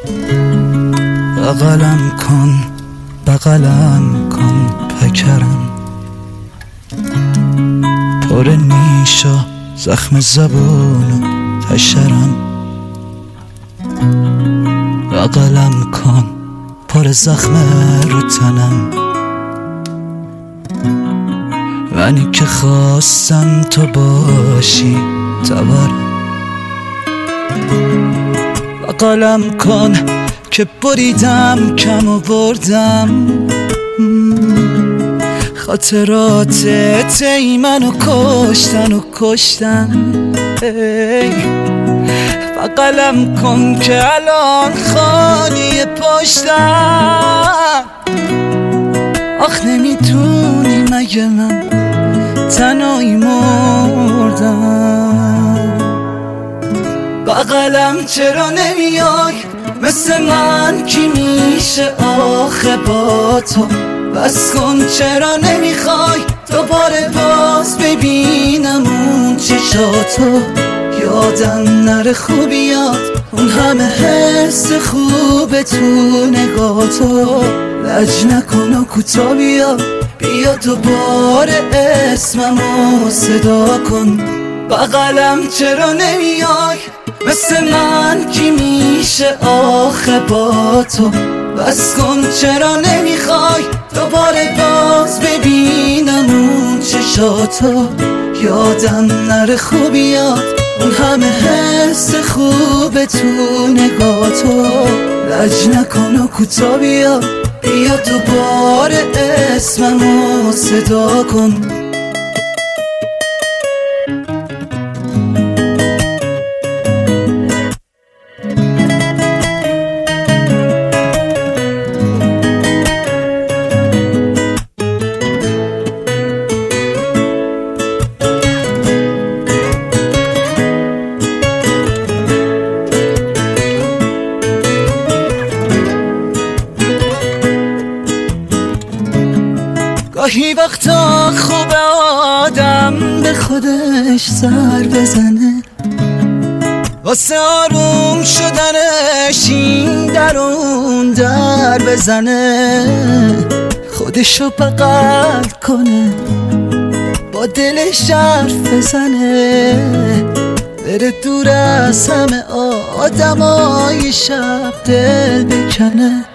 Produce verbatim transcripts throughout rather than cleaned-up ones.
بغلم کن بغلم کن پکرم، پر نیش و زخم زبون و حشرم. بغلم کن پر زخم رو تنم، منی که خواستم تو باشی تبرم. بغلم کن که بریدم کم و بردم، خاطرات تی منو کشتن و کشتن. بغلم کن که الان خالی پشتم، آخ نمیدونی مگه من تنهایی مردم. بغلم چرا نمیای مثل من کی میشه آخه با تو؟ بس کن چرا نمیخوای دوباره باز ببینم اون چشاتو؟ یادم نره خوبیات اون همه حس خوب تو نگاتو. لج نکن و کوتا بیا بیا دوباره اسممو صدا کن. بغلم چرا نمیای مثل من کی میشه آخه با تو؟ بس کن چرا نمیخوای دوباره باز ببینم اون چشاتو؟ یادم نره خوبیات اون همه حس خوب تو نگاتو. لج نکن و کوتا بیا بیا دوباره اسممو صدا کن. گاهی وقتا خوب آدم به خودش سر بزنه، واسه آروم شدنش این در اون در بزنه. خودشو بغل کنه با دلش حرف بزنه، بره دور از همه آدمای شب دل بکنه.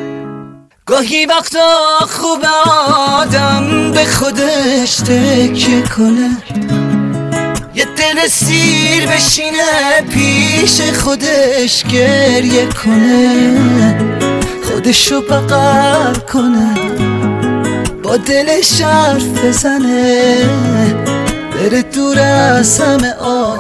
گاهی وقتا خوب آدم به خودش تکیه کنه، یه دل سیر بشینه پیش خودش گریه کنه. خودشو بغل کنه با دلش حرف بزنه، بره دور از همه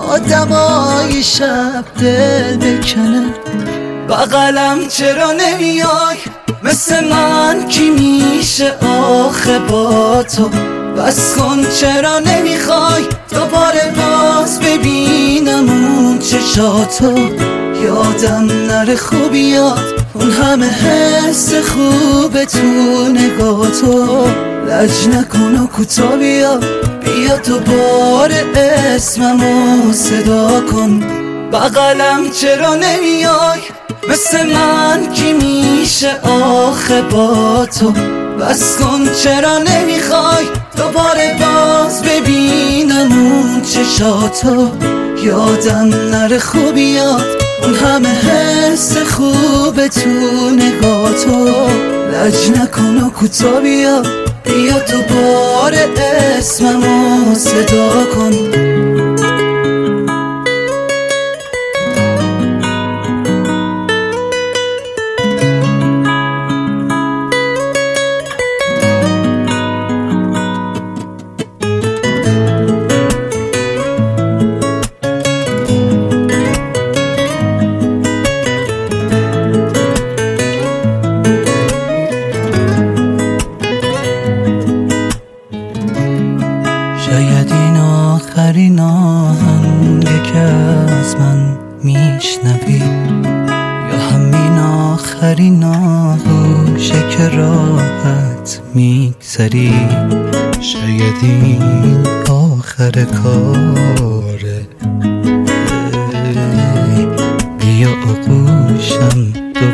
آدمای شب دل بکنه. بغلم چرا نمیای مثل من کی میشه آخه با تو؟ بس کن چرا نمیخوای دوباره باز ببینم اون چشاتو؟ یادم نره خوبیات اون همه حس خوب تو نگاتو. لج نکن و کوتا بیا بیا دوباره اسممو صدا کن. بغلم چرا نمیای مثل من کی میشه آخه با تو؟ بس کن چرا نمیخوای دوباره باز ببینم اون چشاتو؟ یادم نره خوبیات اون همه حس خوب تو نگاتو. لج نکن و کوتا بیا بیا دوباره اسممو صدا کن. شاید این آخرین آهنگه که از من میشنوی، یا همین آخرین آغوشه که راحت میگذری. شاید این آخر کاره، بیا آغوشم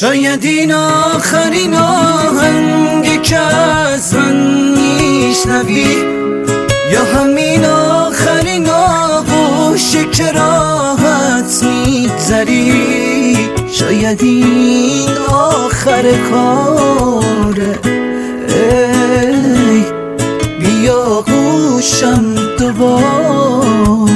شاید این آخرین آهنگی که از من میشنوی، یا همین آخرین آغوشی که راحت میگذری. شاید این آخر کاره، ای بیا گوشم دوباره.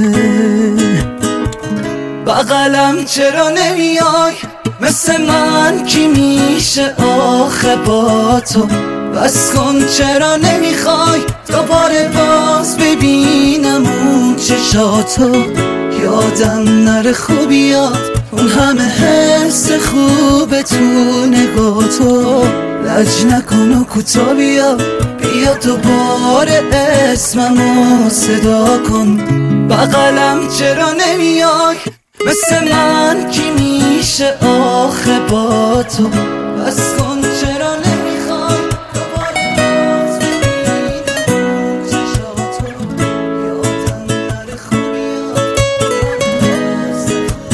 بغلم چرا نمیای مثل من کی میشه آخه با تو؟ بس کن چرا نمیخوای دوباره باز ببینم اون چشاتو؟ یادم نره خوبیات اون همه حس خوب تو نگاتو. لج نکن و کوتا بیا، بیا دوباره اسممو صدا کن. بغلم چرا نمیای مثل من کی میشه آخه با تو؟ بس کن چرا نمیخوای دوباره باز ببینم چشاتو؟ یادم نره خوبیات حس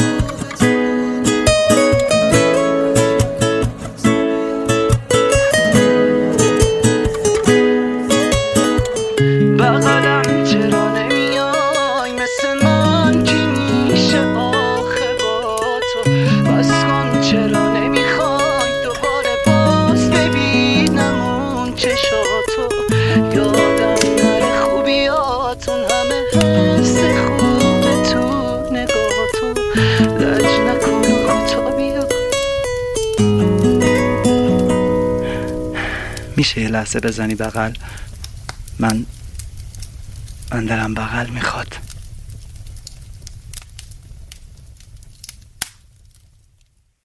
خوب تو. بغلم چرا نمیای مثل من کی میشه آخه با تو؟ بس کن چرا نمیخوای دوباره باز ببینم اون چشاتو؟ یادم نره خوبیات اون همه حس خوب تو نگاتو. لج نکن و کوتا بیا. میشه یه لحظه بزنی بغل؟ من من دلم بغل میخواد.